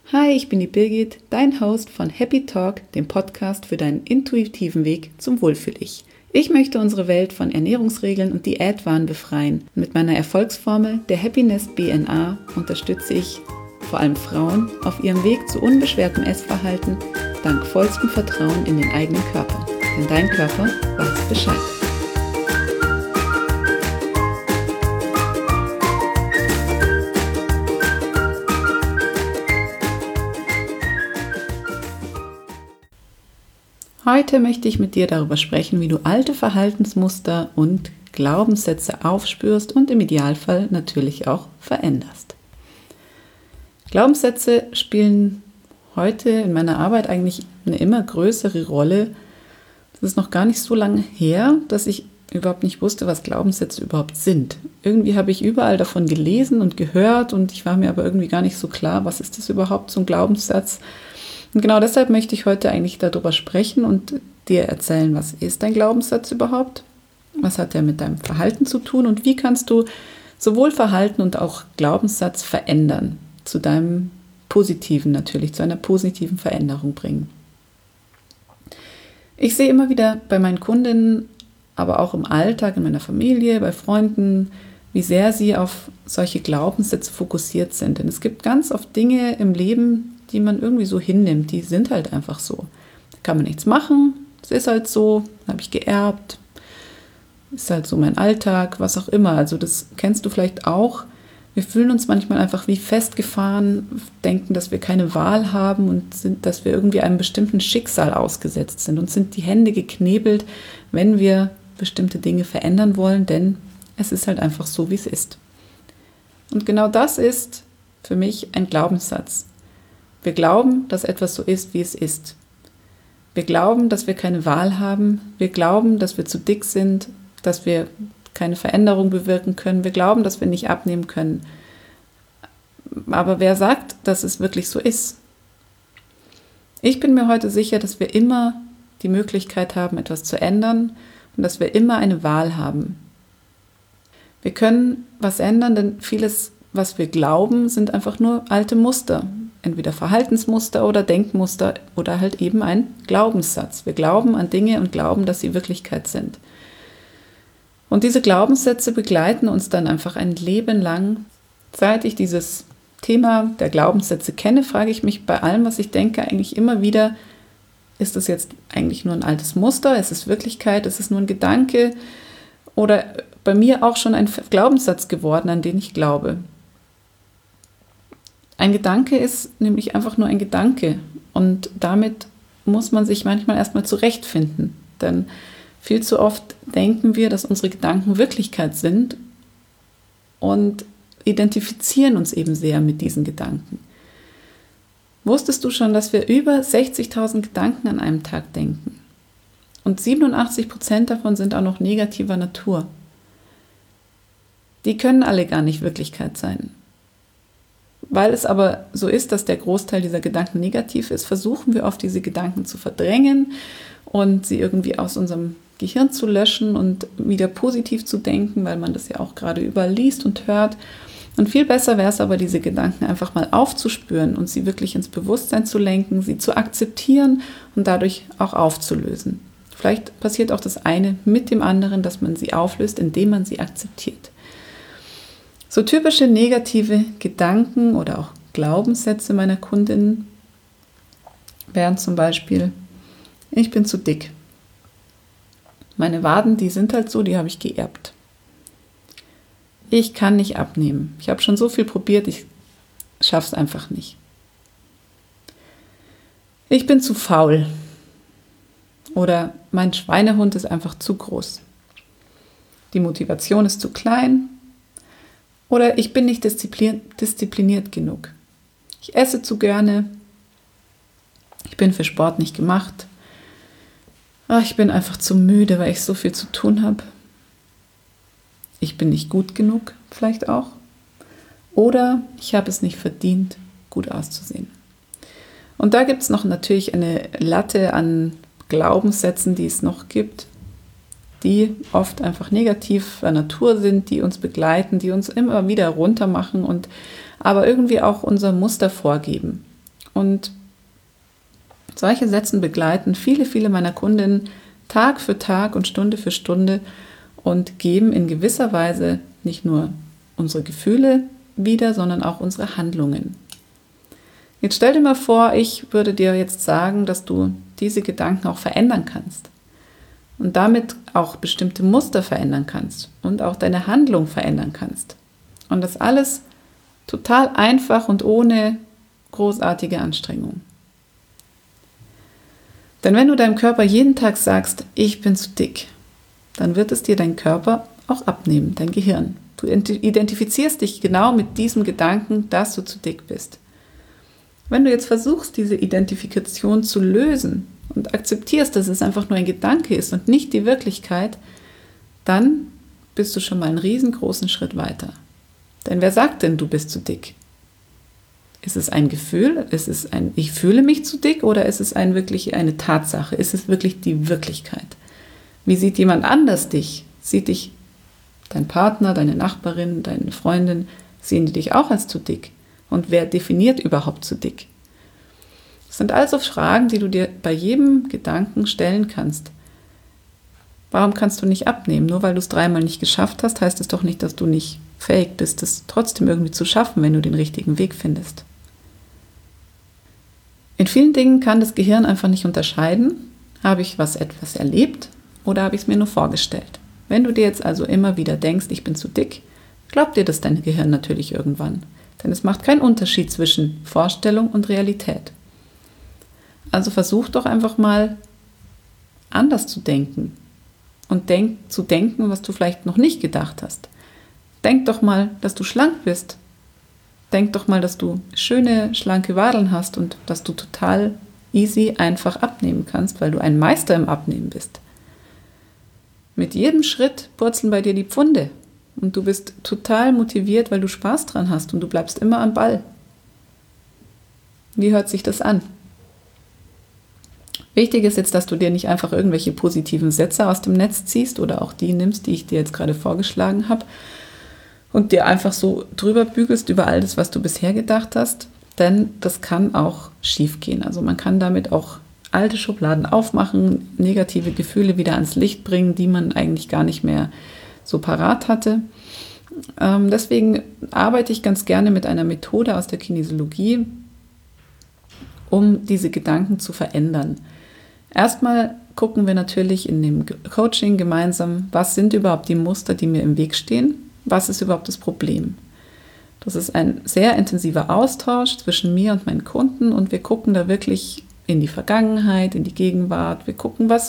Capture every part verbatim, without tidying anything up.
Hi, ich bin die Birgit, dein Host von Happy Talk, dem Podcast für deinen intuitiven Weg zum Wohlfühl-Ich. Ich möchte unsere Welt von Ernährungsregeln und Diätwahn befreien. Mit meiner Erfolgsformel, der Happiness B N A, unterstütze ich vor allem Frauen auf ihrem Weg zu unbeschwertem Essverhalten, dank vollstem Vertrauen in den eigenen Körper. Denn dein Körper weiß Bescheid. Heute möchte ich mit dir darüber sprechen, wie du alte Verhaltensmuster und Glaubenssätze aufspürst und im Idealfall natürlich auch veränderst. Glaubenssätze spielen heute in meiner Arbeit eigentlich eine immer größere Rolle. Es ist noch gar nicht so lange her, dass ich überhaupt nicht wusste, was Glaubenssätze überhaupt sind. Irgendwie habe ich überall davon gelesen und gehört und ich war mir aber irgendwie gar nicht so klar, was ist das überhaupt, so ein Glaubenssatz. Und genau deshalb möchte ich heute eigentlich darüber sprechen und dir erzählen, was ist ein Glaubenssatz überhaupt? Was hat er mit deinem Verhalten zu tun und wie kannst du sowohl Verhalten und auch Glaubenssatz verändern, zu deinem Positiven natürlich, zu einer positiven Veränderung bringen. Ich sehe immer wieder bei meinen Kundinnen, aber auch im Alltag, in meiner Familie, bei Freunden, wie sehr sie auf solche Glaubenssätze fokussiert sind. Denn es gibt ganz oft Dinge im Leben, die man irgendwie so hinnimmt, die sind halt einfach so. Da kann man nichts machen, es ist halt so, habe ich geerbt, ist halt so mein Alltag, was auch immer. Also das kennst du vielleicht auch. Wir fühlen uns manchmal einfach wie festgefahren, denken, dass wir keine Wahl haben und sind, dass wir irgendwie einem bestimmten Schicksal ausgesetzt sind. Uns sind die Hände geknebelt, wenn wir bestimmte Dinge verändern wollen, denn es ist halt einfach so, wie es ist. Und genau das ist für mich ein Glaubenssatz. Wir glauben, dass etwas so ist, wie es ist. Wir glauben, dass wir keine Wahl haben. Wir glauben, dass wir zu dick sind, dass wir keine Veränderung bewirken können. Wir glauben, dass wir nicht abnehmen können. Aber wer sagt, dass es wirklich so ist? Ich bin mir heute sicher, dass wir immer die Möglichkeit haben, etwas zu ändern und dass wir immer eine Wahl haben. Wir können was ändern, denn vieles, was wir glauben, sind einfach nur alte Muster. Entweder Verhaltensmuster oder Denkmuster oder halt eben ein Glaubenssatz. Wir glauben an Dinge und glauben, dass sie Wirklichkeit sind. Und diese Glaubenssätze begleiten uns dann einfach ein Leben lang. Seit ich dieses Thema der Glaubenssätze kenne, frage ich mich bei allem, was ich denke, eigentlich immer wieder, ist das jetzt eigentlich nur ein altes Muster? Ist es Wirklichkeit? Ist es nur ein Gedanke? Oder bei mir auch schon ein Glaubenssatz geworden, an den ich glaube? Ein Gedanke ist nämlich einfach nur ein Gedanke und damit muss man sich manchmal erstmal zurechtfinden, denn viel zu oft denken wir, dass unsere Gedanken Wirklichkeit sind und identifizieren uns eben sehr mit diesen Gedanken. Wusstest du schon, dass wir über sechzigtausend Gedanken an einem Tag denken und siebenundachtzig Prozent davon sind auch noch negativer Natur? Die können alle gar nicht Wirklichkeit sein. Weil es aber so ist, dass der Großteil dieser Gedanken negativ ist, versuchen wir oft, diese Gedanken zu verdrängen und sie irgendwie aus unserem Gehirn zu löschen und wieder positiv zu denken, weil man das ja auch gerade überall liest und hört. Und viel besser wäre es aber, diese Gedanken einfach mal aufzuspüren und sie wirklich ins Bewusstsein zu lenken, sie zu akzeptieren und dadurch auch aufzulösen. Vielleicht passiert auch das eine mit dem anderen, dass man sie auflöst, indem man sie akzeptiert. So typische negative Gedanken oder auch Glaubenssätze meiner Kundinnen wären zum Beispiel, ich bin zu dick. Meine Waden, die sind halt so, die habe ich geerbt. Ich kann nicht abnehmen. Ich habe schon so viel probiert, ich schaffe es einfach nicht. Ich bin zu faul. Oder mein Schweinehund ist einfach zu groß. Die Motivation ist zu klein. Oder ich bin nicht diszipliniert, diszipliniert genug. Ich esse zu gerne. Ich bin für Sport nicht gemacht. Ach, ich bin einfach zu müde, weil ich so viel zu tun habe. Ich bin nicht gut genug, vielleicht auch. Oder ich habe es nicht verdient, gut auszusehen. Und da gibt es noch natürlich eine Latte an Glaubenssätzen, die es noch gibt, die oft einfach negativer Natur sind, die uns begleiten, die uns immer wieder runtermachen und aber irgendwie auch unser Muster vorgeben. Und solche Sätze begleiten viele, viele meiner Kundinnen Tag für Tag und Stunde für Stunde und geben in gewisser Weise nicht nur unsere Gefühle wieder, sondern auch unsere Handlungen. Jetzt stell dir mal vor, ich würde dir jetzt sagen, dass du diese Gedanken auch verändern kannst und damit auch bestimmte Muster verändern kannst und auch deine Handlung verändern kannst. Und das alles total einfach und ohne großartige Anstrengung. Denn wenn du deinem Körper jeden Tag sagst, ich bin zu dick, dann wird es dir dein Körper auch abnehmen, dein Gehirn. Du identifizierst dich genau mit diesem Gedanken, dass du zu dick bist. Wenn du jetzt versuchst, diese Identifikation zu lösen und akzeptierst, dass es einfach nur ein Gedanke ist und nicht die Wirklichkeit, dann bist du schon mal einen riesengroßen Schritt weiter. Denn wer sagt denn, du bist zu dick? Ist es ein Gefühl? Ist es ein, ich fühle mich zu dick oder ist es ein, wirklich eine Tatsache? Ist es wirklich die Wirklichkeit? Wie sieht jemand anders dich? Sieht dich dein Partner, deine Nachbarin, deine Freundin, sehen die dich auch als zu dick? Und wer definiert überhaupt zu dick? Das sind also Fragen, die du dir bei jedem Gedanken stellen kannst. Warum kannst du nicht abnehmen? Nur weil du es dreimal nicht geschafft hast, heißt es doch nicht, dass du nicht fähig bist, es trotzdem irgendwie zu schaffen, wenn du den richtigen Weg findest. In vielen Dingen kann das Gehirn einfach nicht unterscheiden, habe ich was etwas erlebt oder habe ich es mir nur vorgestellt. Wenn du dir jetzt also immer wieder denkst, ich bin zu dick, glaubt dir das dein Gehirn natürlich irgendwann. Denn es macht keinen Unterschied zwischen Vorstellung und Realität. Also versuch doch einfach mal anders zu denken und denk, zu denken, was du vielleicht noch nicht gedacht hast. Denk doch mal, dass du schlank bist. Denk doch mal, dass du schöne, schlanke Wadeln hast und dass du total easy einfach abnehmen kannst, weil du ein Meister im Abnehmen bist. Mit jedem Schritt purzeln bei dir die Pfunde und du bist total motiviert, weil du Spaß dran hast und du bleibst immer am Ball. Wie hört sich das an? Wichtig ist jetzt, dass du dir nicht einfach irgendwelche positiven Sätze aus dem Netz ziehst oder auch die nimmst, die ich dir jetzt gerade vorgeschlagen habe und dir einfach so drüber bügelst über all das, was du bisher gedacht hast, denn das kann auch schief gehen. Also man kann damit auch alte Schubladen aufmachen, negative Gefühle wieder ans Licht bringen, die man eigentlich gar nicht mehr so parat hatte. Ähm, deswegen arbeite ich ganz gerne mit einer Methode aus der Kinesiologie, um diese Gedanken zu verändern. Erstmal gucken wir natürlich in dem Coaching gemeinsam, was sind überhaupt die Muster, die mir im Weg stehen, was ist überhaupt das Problem. Das ist ein sehr intensiver Austausch zwischen mir und meinen Kunden und wir gucken da wirklich in die Vergangenheit, in die Gegenwart. Wir gucken, was,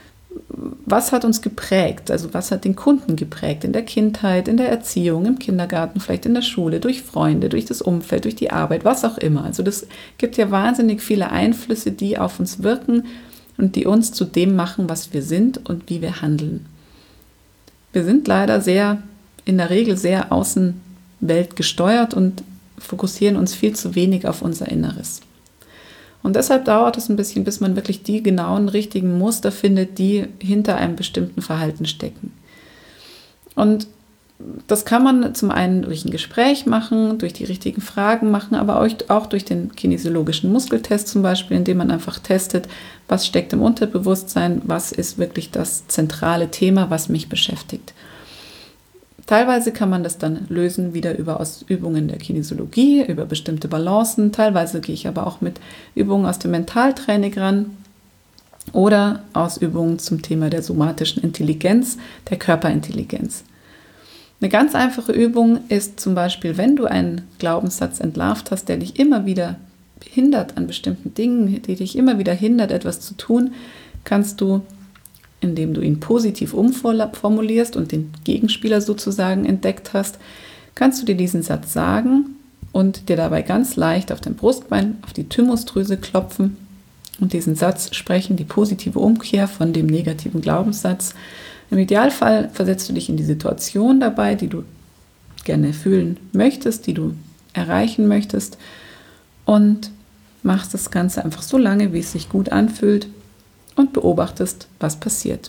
was hat uns geprägt, also was hat den Kunden geprägt in der Kindheit, in der Erziehung, im Kindergarten, vielleicht in der Schule, durch Freunde, durch das Umfeld, durch die Arbeit, was auch immer. Also das gibt ja wahnsinnig viele Einflüsse, die auf uns wirken und die uns zu dem machen, was wir sind und wie wir handeln. Wir sind leider sehr, in der Regel sehr Außenwelt gesteuert und fokussieren uns viel zu wenig auf unser Inneres. Und deshalb dauert es ein bisschen, bis man wirklich die genauen, richtigen Muster findet, die hinter einem bestimmten Verhalten stecken. Und das kann man zum einen durch ein Gespräch machen, durch die richtigen Fragen machen, aber auch durch den kinesiologischen Muskeltest zum Beispiel, indem man einfach testet, was steckt im Unterbewusstsein, was ist wirklich das zentrale Thema, was mich beschäftigt. Teilweise kann man das dann lösen wieder über aus Übungen der Kinesiologie, über bestimmte Balancen. Teilweise gehe ich aber auch mit Übungen aus dem Mentaltraining ran oder aus Übungen zum Thema der somatischen Intelligenz, der Körperintelligenz. Eine ganz einfache Übung ist zum Beispiel, wenn du einen Glaubenssatz entlarvt hast, der dich immer wieder hindert an bestimmten Dingen, die dich immer wieder hindert, etwas zu tun, kannst du, indem du ihn positiv umformulierst und den Gegenspieler sozusagen entdeckt hast, kannst du dir diesen Satz sagen und dir dabei ganz leicht auf dein Brustbein, auf die Thymusdrüse klopfen und diesen Satz sprechen, die positive Umkehr von dem negativen Glaubenssatz. Im Idealfall versetzt du dich in die Situation dabei, die du gerne fühlen möchtest, die du erreichen möchtest und machst das Ganze einfach so lange, wie es sich gut anfühlt und beobachtest, was passiert.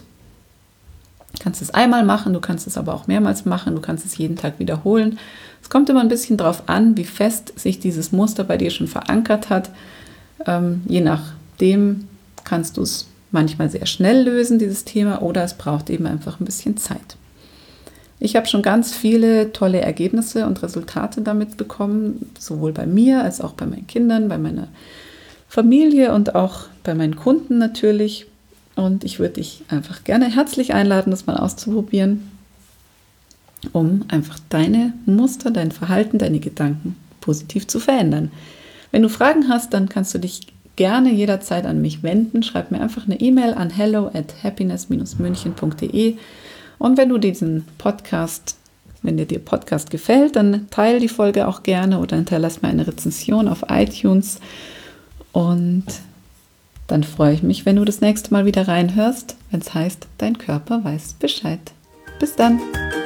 Du kannst es einmal machen, du kannst es aber auch mehrmals machen, du kannst es jeden Tag wiederholen. Es kommt immer ein bisschen darauf an, wie fest sich dieses Muster bei dir schon verankert hat. Ähm, je nachdem kannst du es manchmal sehr schnell lösen, dieses Thema, oder es braucht eben einfach ein bisschen Zeit. Ich habe schon ganz viele tolle Ergebnisse und Resultate damit bekommen, sowohl bei mir als auch bei meinen Kindern, bei meiner Familie und auch bei meinen Kunden natürlich. Und ich würde dich einfach gerne herzlich einladen, das mal auszuprobieren, um einfach deine Muster, dein Verhalten, deine Gedanken positiv zu verändern. Wenn du Fragen hast, dann kannst du dich gerne jederzeit an mich wenden. Schreib mir einfach eine E-Mail an hello at happiness dash münchen punkt de. Und wenn du diesen Podcast, wenn dir der Podcast gefällt, dann teile die Folge auch gerne oder hinterlass mir eine Rezension auf iTunes. Und dann freue ich mich, wenn du das nächste Mal wieder reinhörst, wenn es heißt, dein Körper weiß Bescheid. Bis dann!